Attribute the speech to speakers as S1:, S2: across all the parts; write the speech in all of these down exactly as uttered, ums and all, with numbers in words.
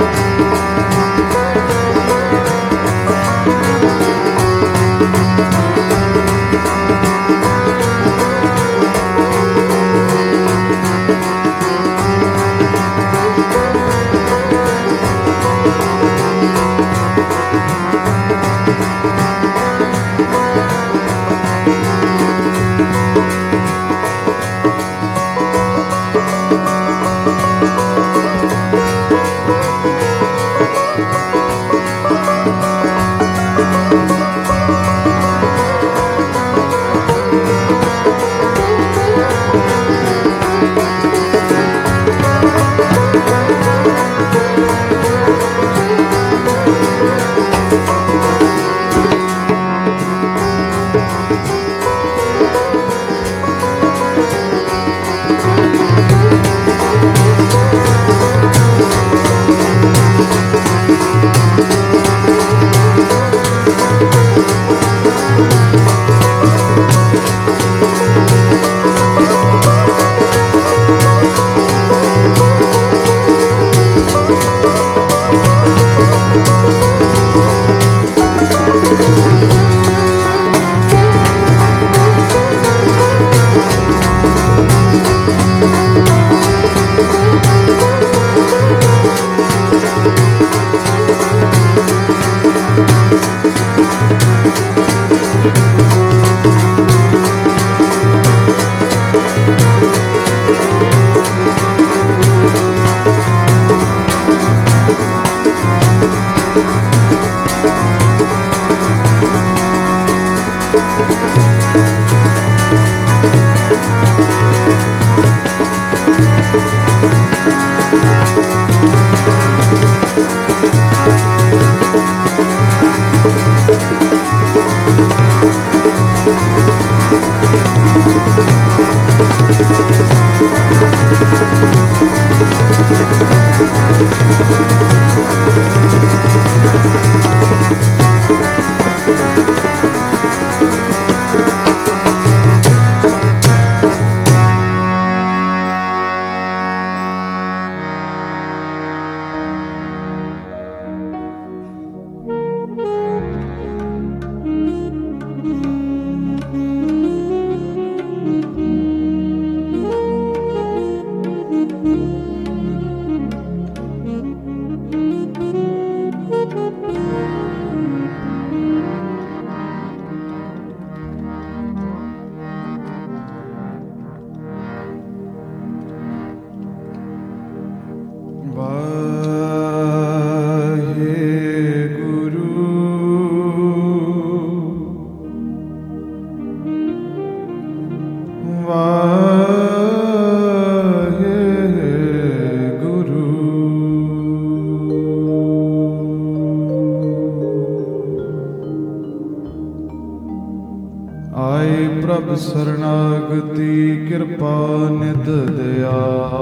S1: ਸਰਨਾਗਤੀ ਕਿਰਪਾ ਨਿਧ ਦਿਆ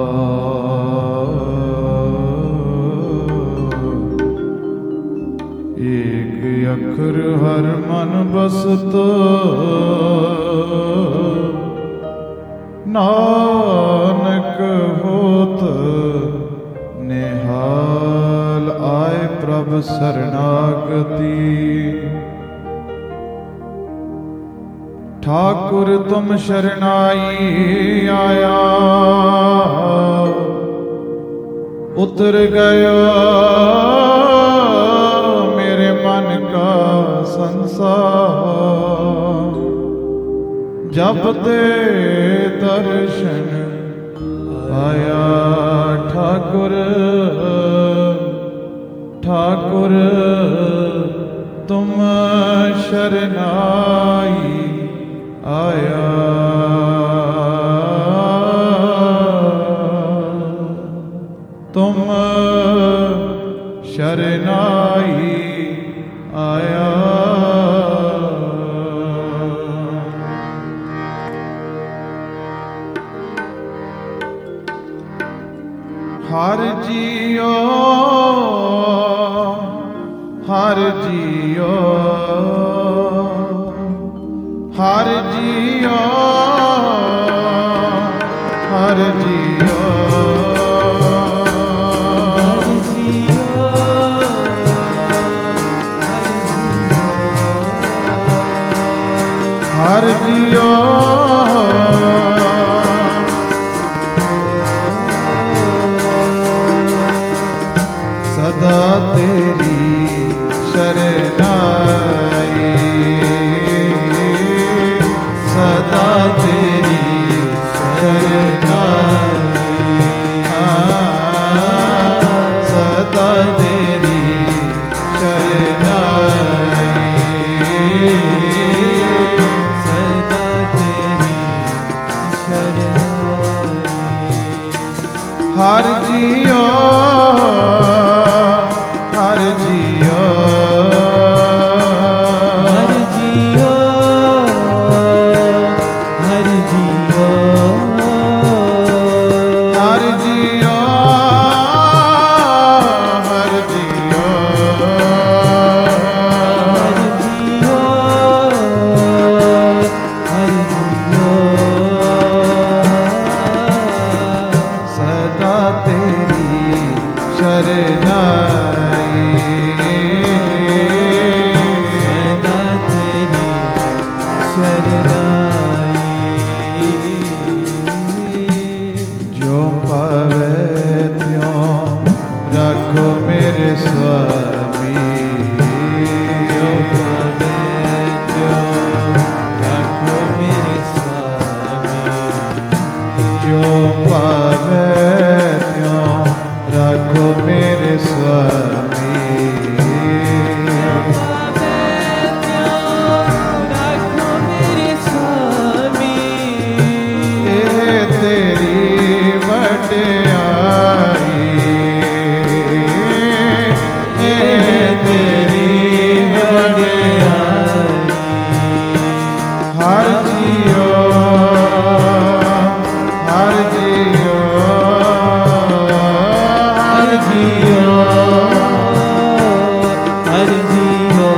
S1: ਏਕ ਅੱਖਰ ਹਰ ਮਨ ਬਸਤ ਨਾਨਕ ਹੋਤ ਨਿਹਾਲ ਆਏ ਪ੍ਰਭ ਸਰਨਾਗਤੀ ठाकुर तुम शरणाई आया उतर गया मेरे मन का संसार जब ते दर्शन आया ठाकुर ठाकुर तुम शरणाई आया तुम शरणाई आया हर जियो हर जियो हर जियो हर जियो हर जियो सदा तेरी शरणाई, सदा तेरी शरणाई, सदा तेरी शरणाई,
S2: सदा तेरी शरणाई।
S1: हर जियो हर जियो
S2: हर जियो हर जियो
S1: हर जियो हर जियो
S2: हर जियो हर जियो
S1: सदा तेरी शरणाई,
S2: सदा तेरी शरणाई।
S1: जो पावे त्यों रखो मेरे स्वामी,
S2: जो पावे त्यों रखो मेरे स्वामी,
S1: जो पावे त्यों रखो मेरे स्वामी,
S2: रखो मेरे स्वामी।
S1: ये तेरी वड्याई, ये तेरी वड्याई, हर जियो हर जियो हर जियो
S2: हर जियो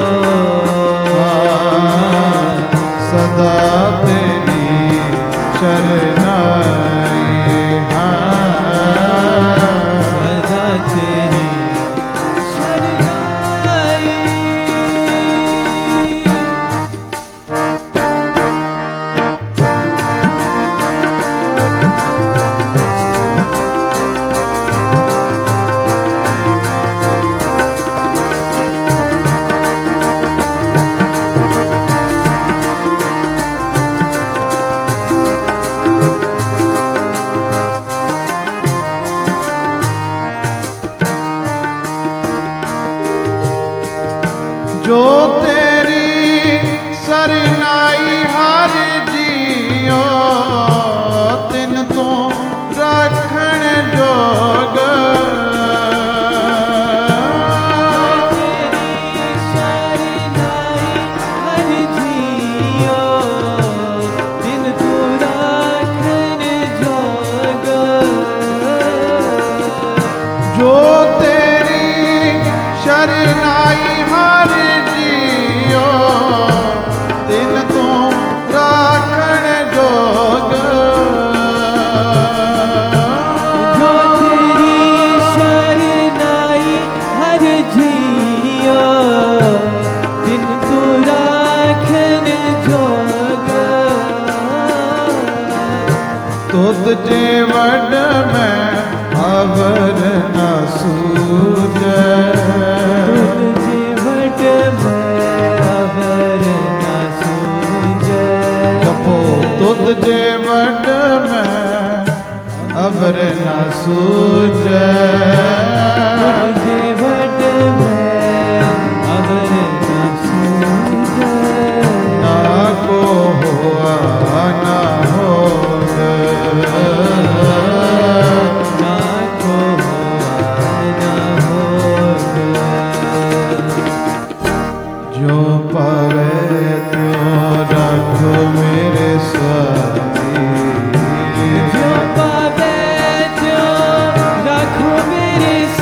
S1: सदा तेरी शरणाई,
S2: सदा तेरी शरणाई।
S1: जो तेरी सरनाई हर जियो, तिन तो रखण जोग,
S2: तेरी शरणाई हर जियो, दिन तू राखन जोग।
S1: जो तेरी शरनाई हर जियो, तिन तो राखण जोग,
S2: जो तेरी शरणाई हर जियो, दिन तू राखन जोग।
S1: तुद जे वड में अवर न सूझे,
S2: तुझे वट में अवर न सूझे।
S1: जपो तुद जे वड में अवर न सूझे,
S2: तुझे वट में अवर न सूझे।
S1: ना को हुआ ना होग,
S2: ना को न होग।
S1: जो पावे त्यों रखो मेरे स्वामी,
S2: जो पावे त्यों रखो मेरे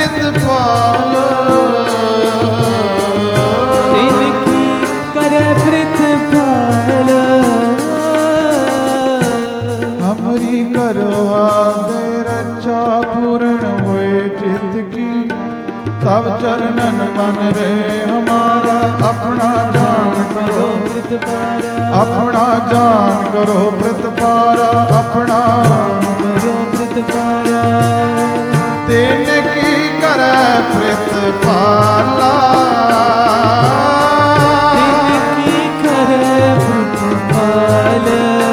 S1: ਪ੍ਰਿਤਪਾਲ
S2: तिनकी करे प्रतिपाल
S1: हमारी करवा दे रक्षा पूर्ण हुए चित की तब चरणन मन रे हमारा अपना जान करो
S2: प्रतिपाल
S1: अपना जान करो प्रतिपारा अपना
S2: करो प्रतिपाल
S1: तेन की करे प्रतिपाला
S2: तिनकी करे प्रतिपाल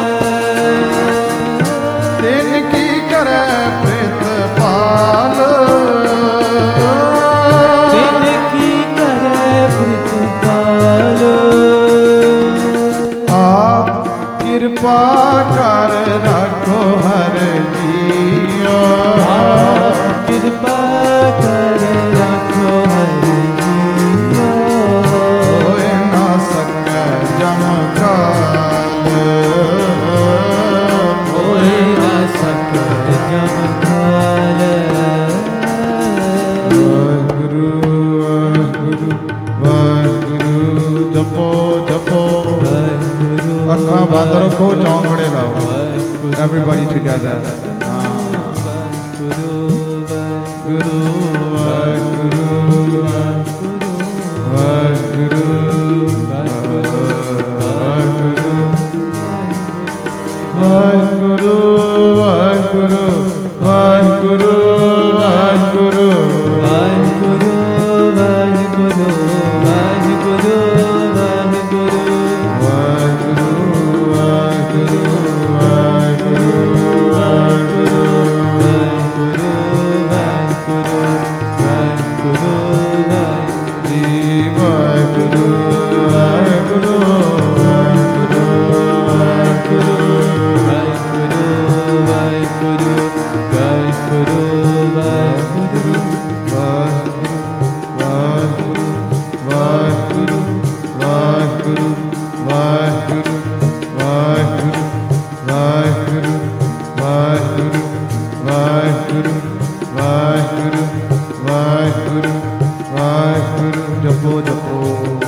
S1: तेन की करे प्रतिपाल
S2: तिनकी करे प्रतिपाल
S1: आप कृपा कर रखो हर जियो
S2: कृपा कर रखो हर जियो
S1: होए ना सके जमकाल
S2: होए ना सके जमकाल
S1: वाहिगुरु वाहिगुरु वाहिगुरु जपो जपो
S2: वाहिगुरु
S1: अखा बंद रखो चौंकड़े लाओ everybody together
S2: वाहिगुरु
S1: गुरु वाहिगुरु वाहिगुरु वाहिगुरु वाहिगुरु वाहिगुरु वाहिगुरु
S2: वाहिगुरु वाहिगुरु वाहिगुरु वाहिगुरु
S1: वाहिगुरु वाहिगुरु वाहिगुरु वाहिगुरु वाहिगुरु जपो जपो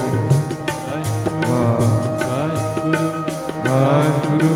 S1: वाहिगुरु वाहिगुरु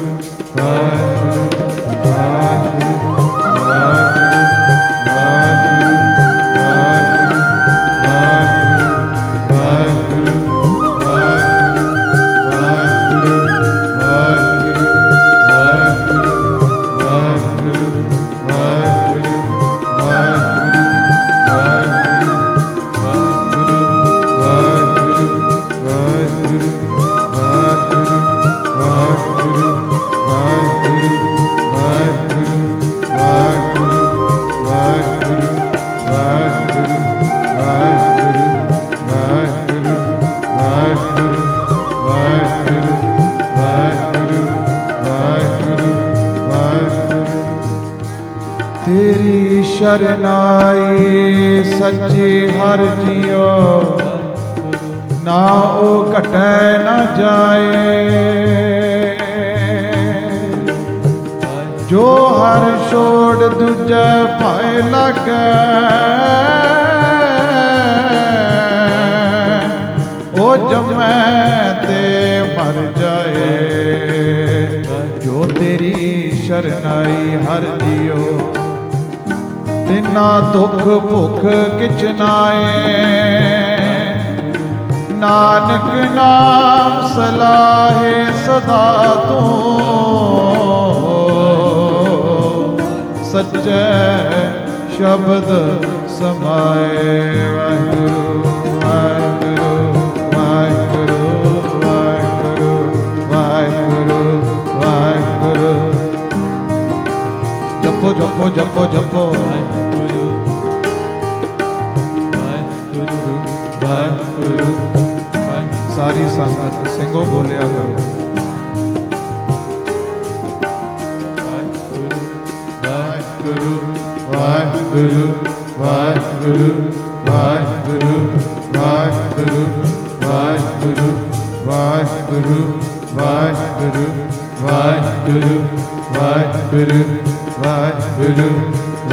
S1: तेरी शरनाई सच्ची हर जियो ना ओ घटे न जाए जो हर छोड़ दूजे पाए लगे ओ जमै ते मर जाए जो तेरी शरनाई हर जियो तिना दुख भुख किच नाए नानक नाम सलाहे सदा तू सच्चे शब्द समाए वाहिगुरु वाहिगुरु वाहिगुरु वाहिगुरु वाहिगुरु वाहिगुरु जपो जपो जपो जपो
S2: वाहिगुरु वाहिगुरु
S1: वाहिगुरु सारी संगत सिंगो बोलिया करो
S2: वाहिगुरु
S1: वाहिगुरु वाहिगुरु वाहिगुरु वाहिगुरु वाहिगुरु वाहिगुरु वाहिगुरु वाहिगुरु वाहिगुरु वाहिगुरु वाहिगुरु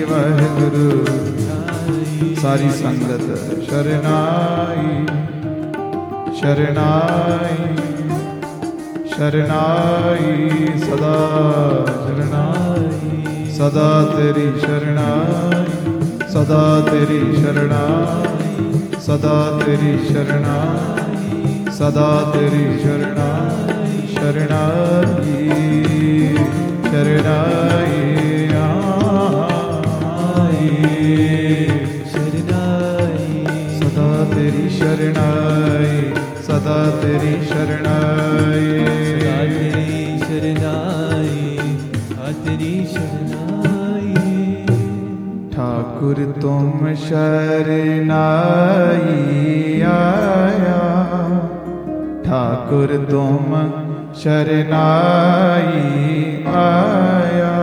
S1: ਵਾਹਿਗੁਰੂ। ਸਾਰੀ ਸੰਗਤ ਸ਼ਰਨਾਈ ਸ਼ਰਨਾਈ ਸ਼ਰਨਾਈ ਸਦਾ ਸ਼ਰਨਾਈ ਸਦਾ ਤੇਰੀ ਸ਼ਰਨਾਈ ਸਦਾ ਤੇਰੀ ਸ਼ਰਨਾਈ ਸਦਾ ਤੇਰੀ ਸ਼ਰਨਾਈ ਸਦਾ ਤੇਰੀ ਸ਼ਰਨਾਈ ਸ਼ਰਨਾਈ ਸ਼ਰਨਾਈ ਸਦਾ ਤੇਰੀ ਸ਼ਰਨਾਈ ਸਦਾ ਤੇਰੀ ਸ਼ਰਨਾਈ
S2: ਸਦਾ ਤੇਰੀ ਸ਼ਰਨਾਈ ਆ ਤੇਰੀ ਸ਼ਰਨਾਈ।
S1: ਠਾਕੁਰ ਤੁਮ ਸ਼ਰਨਾਈ ਆਇਆ ਠਾਕੁਰ ਤੁਮ ਸ਼ਰਨਾਈ ਆਇਆ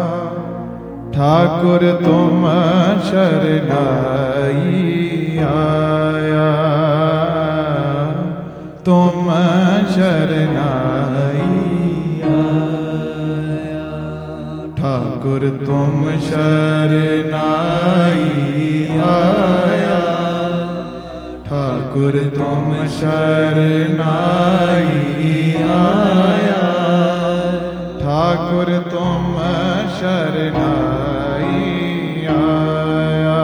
S1: ਠਾਕੁਰ ਤੁਮ ਸ਼ਰਨਾਈ ਆਇਆ ਤੁਮ ਸ਼ਰਨਾਈ ਆਇਆ ਠਾਕੁਰ ਤੁਮ ਸ਼ਰਨਾਈ ਆਇਆ ਠਾਕੁਰ ਤੁਮ ਸ਼ਰਨਾਈ ਆਇਆ ਠਾਕੁਰ ਤੁਮ ਸ਼ਰਨਾਈ ਆਇਆ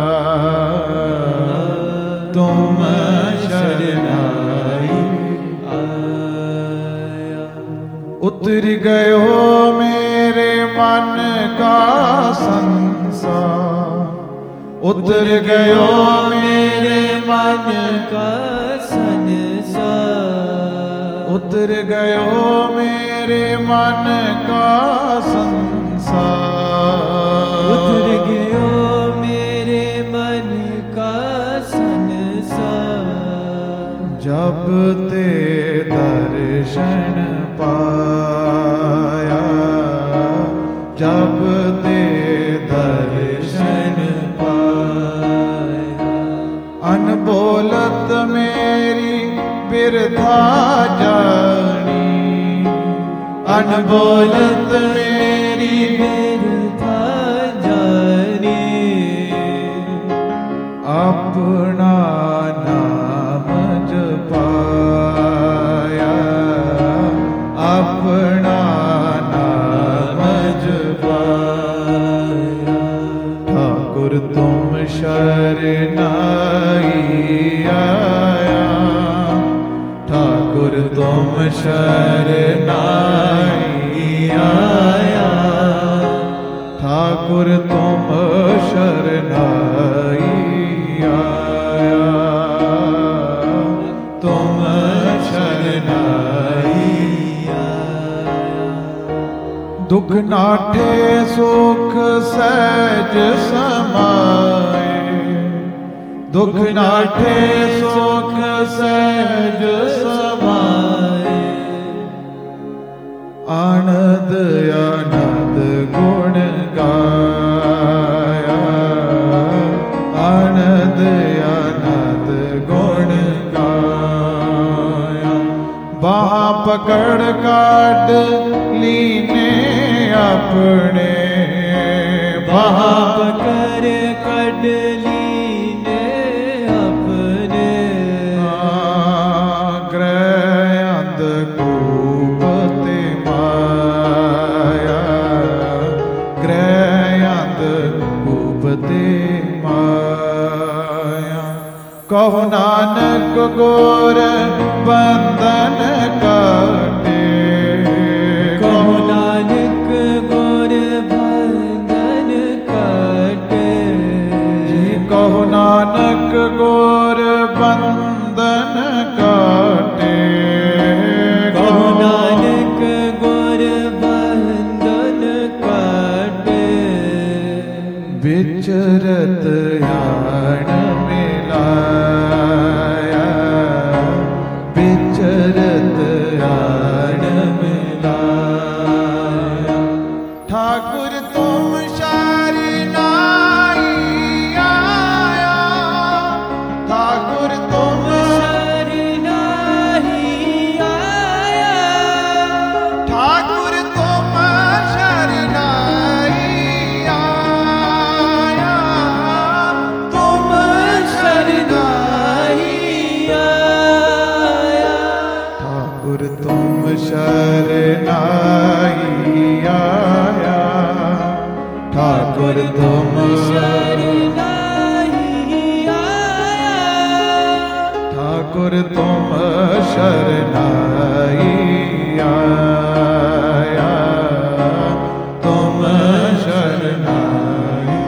S1: ਤੁਮ ਸ਼ਰਨਾਈ ਆਇਆ। ਉਤਰ ਗਇਓ ਮੇਰੇ ਮਨ ਕਾ ਸੰਸਾਰ ਉਤਰ ਗਇਓ ਮੇਰੇ ਮਨ
S2: ਕਾ ਸੰਸਾਰ
S1: ਉਤਰ ਗਇਓ ਮੇਰੇ ਮਨ ਕਾ ਸੰਸਾਰ
S2: ਉਤਰ ਗਇਓ ਮੇਰੇ ਮਨ ਕਾ ਸੰਸਾਰ
S1: ਜਬ ਤੇ ਦਰਸ਼ਨ ਪਾਇਆ ਜਬ ਤੇ ਦਰਸ਼ਨ ਪਾਇਆ ਅਨਬੋਲਤ ਮੇਰੀ ਬਿਰਥਾ ਜਾਣੀ ਅਨਬੋਲਤ ਮੇਰੀ
S2: ਬਿਰਥਾ ਜਾਣੀ
S1: ਆਪਣਾ ਨਾਮ ਜਪਾਇਆ ਆਪਣਾ ਨਾਮ ਜਪਾਇਆ ਠਾਕੁਰ ਤੁਮ ਸ਼ਰਨਾਈ ਆਇਆ ਠਾਕੁਰ ਤੁਮ ਸ਼ਰਨਾਈ ਆਇਆ ਠਾਕੁਰ ਤੁਮ ਸ਼ਰਨਾਈ ਆਇਆ ਤੁਮ ਸ਼ਰਨਾਈ ਆਇਆ ਦੁਖ ਨਾਠੇ ਸੁਖ ਸਹਿਜ ਸਮਾਏ ਦੁਖ ਨਾਠੇ ਸੁਖ ਸਹਿਜ ਸਮਾਏ ਆਨੰਦ ਆਨੰਦ ਗੁਣ ਗਾਇਆ ਆਨੰਦ ਆਨੰਦ ਗੁਣ ਗਾਇਆ ਬਾਹਾਂ ਪਕੜ ਕਾਢ ਲੀਨੇ ਆਪਣੇ ਬਾਹਾਂ
S2: ਪਕੜ ਕੱਢ ਲੀਨੇ ਆਪਣੇ
S1: ਗ੍ਰਹਿ ਅੰਧ ਕੂਪ ਤੇ ਮਾਇਆ ਗ੍ਰਹਿ ਅੰਧ ਕੂਪ ਤੇ ਮਾਇਆ ਕਹੋ ਨਾਨਕ ਗੁਰ ਬੰਧਨ ਕਾਟੇ
S2: ਕਹੋ ਨਾਨਕ ਗੁਰ ਬੰਧਨ ਕਾਟੇ
S1: ਜੀ ਕਹੋ ਨਾਨਕ ਗੁਰ ਬੰਧਨ ਕਾਟੇ
S2: ਕਹੋ ਨਾਨਕ ਗੁਰ ਬੰਧਨ ਕਾਟੇ
S1: ਵਿਚਰਤ ਆਣ ਮਿਲਾਇਆ ਵਿਚਰਤ ਆਣ ਮਿਲਾਇਆ ਠਾਕੁਰ ਤੁਮ ਸ਼ਰਨਾਈ ਆਇਆ ਠਾਕੁਰ ਤੁਮ
S2: ਸ਼ਰਨਾਈ ਆਇਆ
S1: ਠਾਕੁਰ ਤੁਮ ਸ਼ਰਨਾਈ ਆਇਆ तुम ठाकुर तुम शरणाई